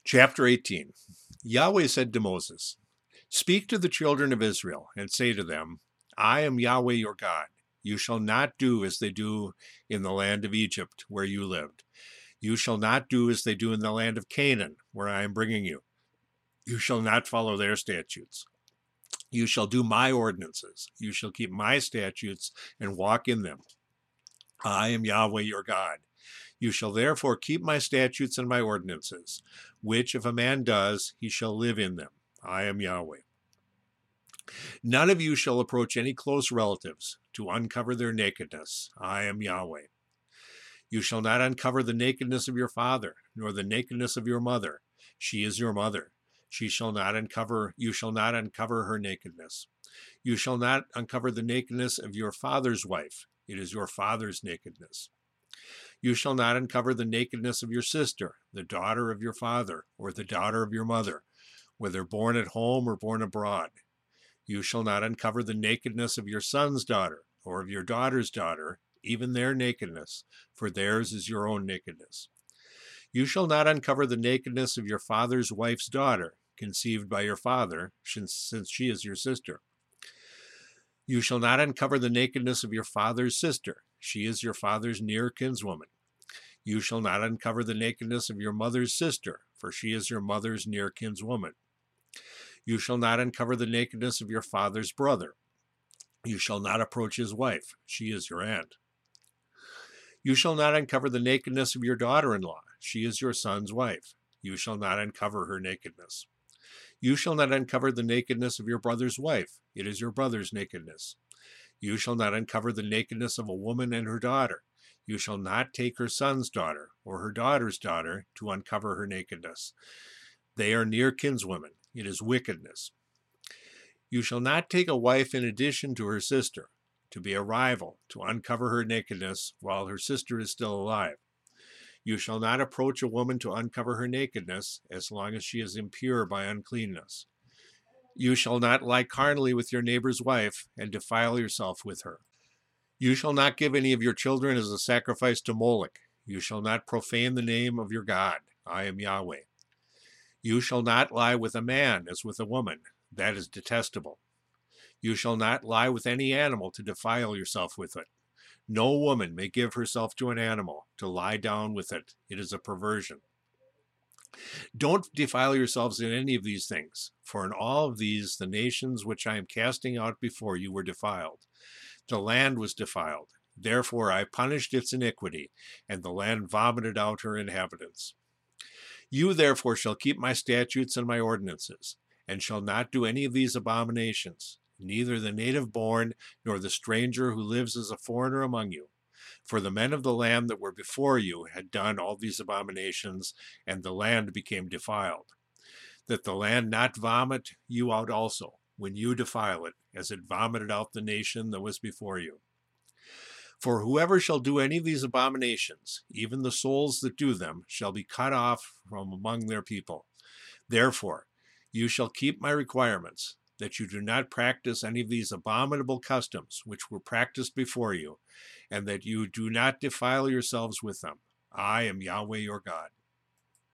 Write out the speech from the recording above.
Chapter 18. Yahweh said to Moses, "Speak to the children of Israel, and say to them, I am Yahweh your God. You shall not do as they do in the land of Egypt, where you lived. You shall not do as they do in the land of Canaan, where I am bringing you. You shall not follow their statutes. You shall do my ordinances. You shall keep my statutes and walk in them. I am Yahweh your God. You shall therefore keep my statutes and my ordinances, which if a man does, he shall live in them. I am Yahweh. None of you shall approach any close relatives to uncover their nakedness. I am Yahweh. You shall not uncover the nakedness of your father, nor the nakedness of your mother. She is your mother. You shall not uncover her nakedness. You shall not uncover the nakedness of your father's wife. It is your father's nakedness. You shall not uncover the nakedness of your sister, the daughter of your father, or the daughter of your mother, whether born at home or born abroad. You shall not uncover the nakedness of your son's daughter, or of your daughter's daughter, even their nakedness, for theirs is your own nakedness. You shall not uncover the nakedness of your father's wife's daughter, conceived by your father, since she is your sister. You shall not uncover the nakedness of your father's sister. She is your father's near kinswoman. You shall not uncover the nakedness of your mother's sister, for she is your mother's near kinswoman. You shall not uncover the nakedness of your father's brother. You shall not approach his wife. She is your aunt. You shall not uncover the nakedness of your daughter-in-law. She is your son's wife. You shall not uncover her nakedness. You shall not uncover the nakedness of your brother's wife. It is your brother's nakedness. You shall not uncover the nakedness of a woman and her daughter. You shall not take her son's daughter or her daughter's daughter to uncover her nakedness. They are near kinswomen. It is wickedness. You shall not take a wife in addition to her sister, to be a rival, to uncover her nakedness while her sister is still alive. You shall not approach a woman to uncover her nakedness as long as she is impure by uncleanness. You shall not lie carnally with your neighbor's wife and defile yourself with her. You shall not give any of your children as a sacrifice to Moloch. You shall not profane the name of your God. I am Yahweh. You shall not lie with a man as with a woman. That is detestable. You shall not lie with any animal to defile yourself with it. No woman may give herself to an animal to lie down with it. It is a perversion. Don't defile yourselves in any of these things, for in all of these the nations which I am casting out before you were defiled. The land was defiled. Therefore I punished its iniquity, and the land vomited out her inhabitants. You therefore shall keep my statutes and my ordinances, and shall not do any of these abominations, neither the native born nor the stranger who lives as a foreigner among you. For the men of the land that were before you had done all these abominations, and the land became defiled. That the land not vomit you out also, when you defile it, as it vomited out the nation that was before you. For whoever shall do any of these abominations, even the souls that do them, shall be cut off from among their people. Therefore, you shall keep my requirements, that you do not practice any of these abominable customs which were practiced before you, and that you do not defile yourselves with them. I am Yahweh your God.